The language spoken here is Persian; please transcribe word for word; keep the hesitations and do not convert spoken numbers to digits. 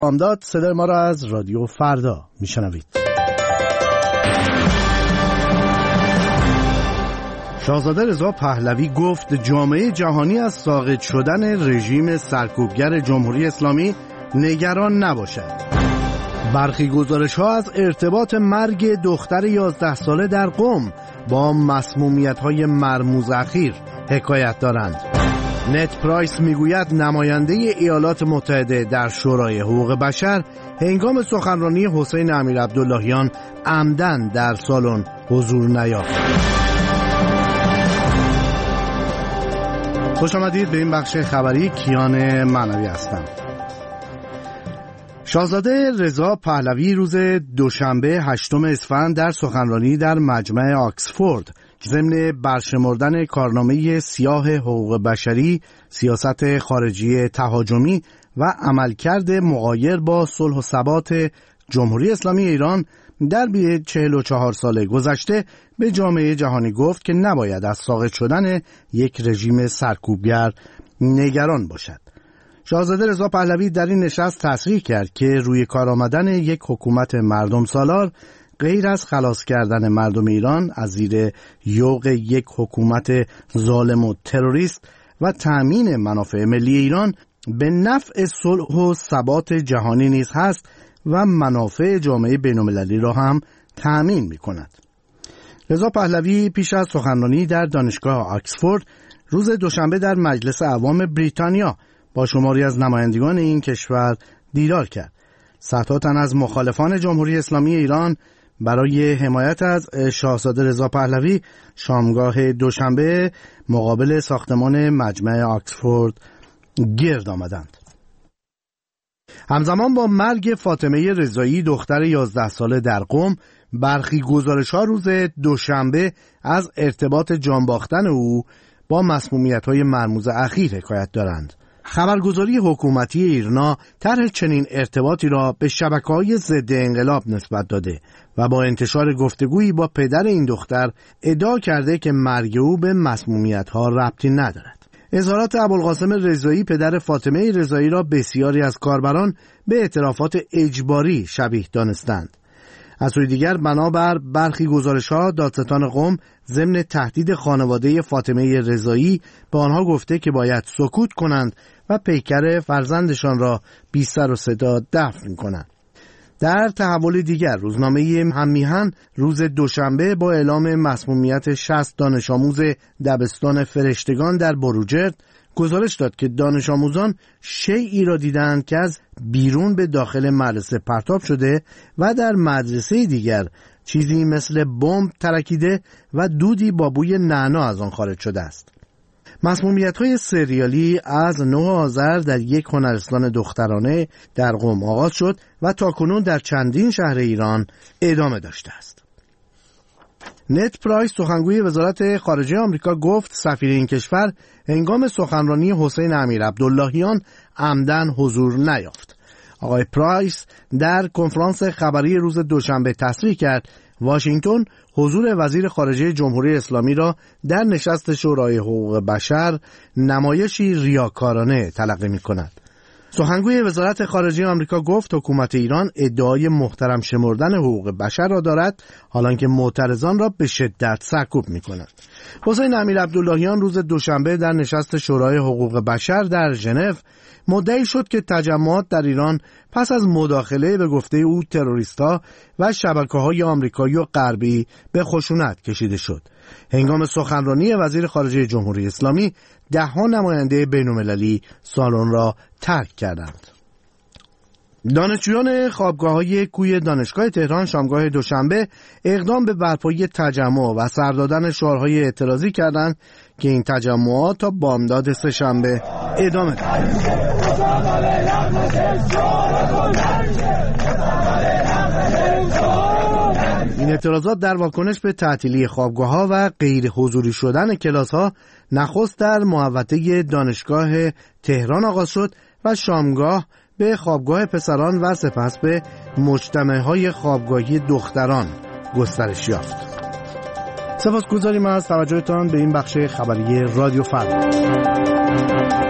بامداد. صدای ما را از رادیو فردا میشنوید. شاهزاده رضا پهلوی گفت جامعه جهانی از ساقط شدن رژیم سرکوبگر جمهوری اسلامی نگران نباشد. برخی گزارش‌ها از ارتباط مرگ دختر یازده ساله در قم با مسمومیت‌های مرموز اخیر حکایت دارند. نت پرایس میگوید نماینده ایالات متحده در شورای حقوق بشر هنگام سخنرانی حسین امیرعبداللهیان عمدن در سالن حضور نیافت. خوش آمدید به این بخش خبری. کیان معنوی هستم. شاهزاده رضا پهلوی روز دوشنبه هشتم اسفند در سخنرانی در مجمع آکسفورد ضمن برشمردن کارنامه سیاه حقوق بشری، سیاست خارجی تهاجمی و عملکرد مغایر با صلح و ثبات جمهوری اسلامی ایران در چهل و چهار سال گذشته به جامعه جهانی گفت که نباید از ساقط شدن یک رژیم سرکوبگر نگران باشد. شاهزاده رضا پهلوی در این نشست تصریح کرد که روی کار آمدن یک حکومت مردم سالار غیر از خلاص کردن مردم ایران از زیر یوغ یک حکومت ظالم و تروریست و تأمین منافع ملی ایران به نفع صلح و ثبات جهانی نیز هست و منافع جامعه بین‌المللی را هم تأمین می‌کند. رضا پهلوی پیش از سخنرانی در دانشگاه آکسفورد روز دوشنبه در مجلس اعوام بریتانیا با شماری از نمایندگان این کشور دیدار کرد. صدها تن از مخالفان جمهوری اسلامی ایران برای حمایت از شاهزاده رضا پهلوی شامگاه دوشنبه مقابل ساختمان مجمع آکسفورد گرد آمدند. همزمان با مرگ فاطمه رضایی دختر یازده ساله در قم، برخی گزارش‌ها روز دوشنبه از ارتباط جانباختن او با مسمومیت‌های مرموز اخیر حکایت دارند. خبرگزاری حکومتی ایرنا طرح چنین ارتباطی را به شبکه‌های ضد انقلاب نسبت داده و با انتشار گفتگویی با پدر این دختر ادعا کرده که مرگ او به مسمومیت‌ها ربطی ندارد. اظهارات ابوالقاسم رضایی پدر فاطمه رضایی را بسیاری از کاربران به اعترافات اجباری شبیه دانستند. از سوی دیگر بنابر برخی گزارش‌ها دادستان قم ضمن تهدید خانواده فاطمه رضایی به آنها گفته که باید سکوت کنند و پیکر فرزندشان را بی سر و صدا دفن کنند. در تحول دیگر روزنامه هم‌میهن روز دوشنبه با اعلام مسمومیت شصت دانش آموز دبستان فرشتگان در بروجرد گزارش داد که دانش آموزان شیئی را دیدند که از بیرون به داخل مدرسه پرتاب شده و در مدرسه دیگر چیزی مثل بمب ترکیده و دودی با بوی نعنا از آن خارج شده است. مسمومیت‌های سریالی از نه آذر در یک هنرستان دخترانه در قم آغاز شد و تاکنون در چندین شهر ایران ادامه داشته است. نت پرایس سخنگوی وزارت خارجه آمریکا گفت سفیر این کشور هنگام سخنرانی حسین امیرعبداللهیان عمدن حضور نیافت. آقای پرایس در کنفرانس خبری روز دوشنبه تصریح کرد واشنگتن حضور وزیر خارجه جمهوری اسلامی را در نشست شورای حقوق بشر نمایشی ریاکارانه تلقی می‌کند. سخنگوی وزارت خارجه آمریکا گفت حکومت ایران ادعای محترم شمردن حقوق بشر را دارد، حالانکه معترضان را به شدت سرکوب می‌کند. حسین امیرعبداللهیان روز دوشنبه در نشست شورای حقوق بشر در ژنو مدعی شد که تجمعات در ایران پس از مداخله به گفته او تروریست‌ها و شبکه‌های آمریکایی و غربی به خشونت کشیده شد. هنگام سخنرانی وزیر خارجه جمهوری اسلامی ده‌ها نماینده بین‌المللی سالن را ترک کردند. دانشجویان خوابگاه‌های کوی دانشگاه تهران شامگاه دوشنبه اقدام به برپایی تجمع و سر دادن شعارهای اعتراضی کردند که این تجمعات تا بامداد سه‌شنبه ادامه دارد. این اعتراضات در واکنش به تعطیلی خوابگاه‌ها و غیر حضوری شدن کلاس‌ها نخست در محوطه دانشگاه تهران آغاز شد و شامگاه به خوابگاه پسران و سپس به مجتمع‌های خوابگاهی دختران گسترش یافت. سپاسگزاریم از توجهتان به این بخش خبری رادیو فردا.